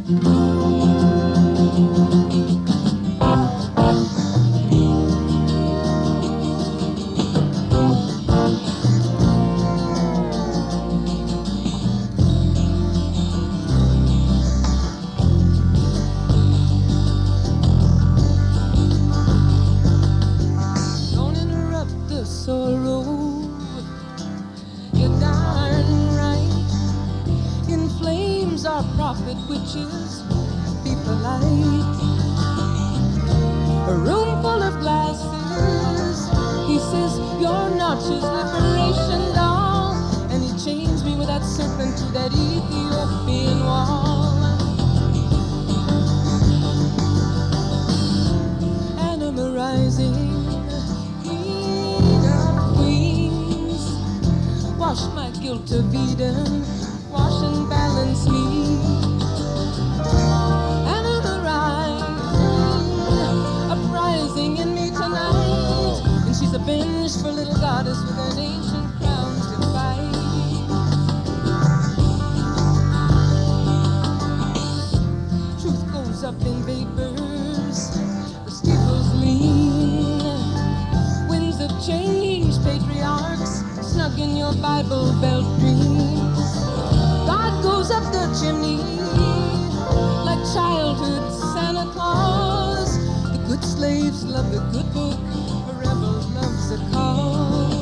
Don't interrupt the sorrow. You're darn right. In flames our prophet witches. Be polite. A room full of glasses. He says, you're not his liberation doll. And he chains me with that serpent to that Ethiopian wall. Anima rising, queen of queens. Wash my guilt of Eden, wash and balance me. Anima rising, uprising in me tonight. And she's a vengeful little goddess with an ancient crown to fight. Truth goes up in vapors, the steeples lean. Winds of change, patriarchs, snug in your Bible Belt dreams. God goes up the chimney like childhood Santa Claus. The good slaves love the good book, a rebel loves a cause.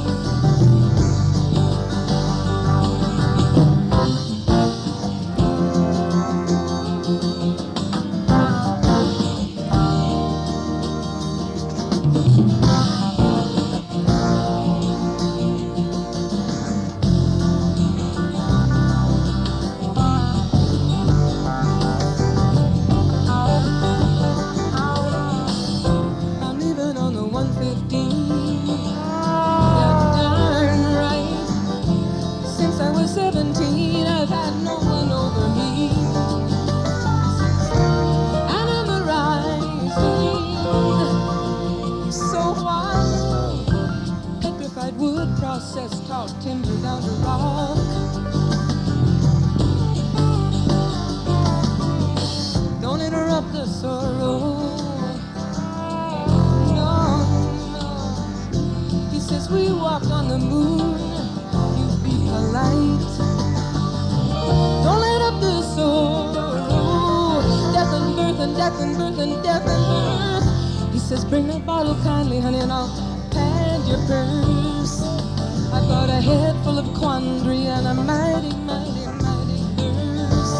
I'm living on the 115. Yeah, darn right. Since I was 17, I've had no one over me. And I'm rising. So wild. Petrified wood, processed, taught timber down to rock. Don't interrupt the sorrow. No, no. He says we walk on the moon. You be polite. Don't let up the sorrow. Death and birth and death and birth and death and birth. He says bring a bottle kindly, honey, and I'll pad your purse. I've got a head full of quandary and a mighty, mighty, mighty thirst.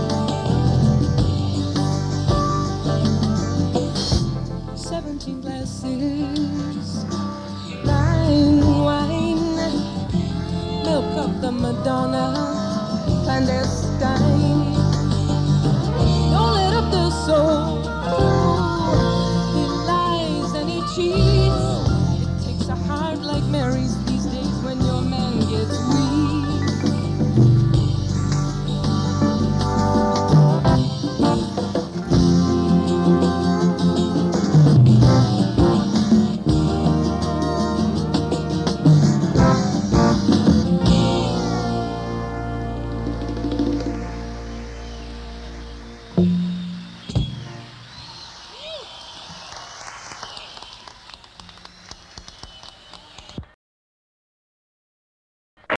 17 glasses, 9 wine, milk of the Madonna, clandestine. Don't let up the soul. He lies and he cheats. It takes a heart like Mary's these days when your man gets weak.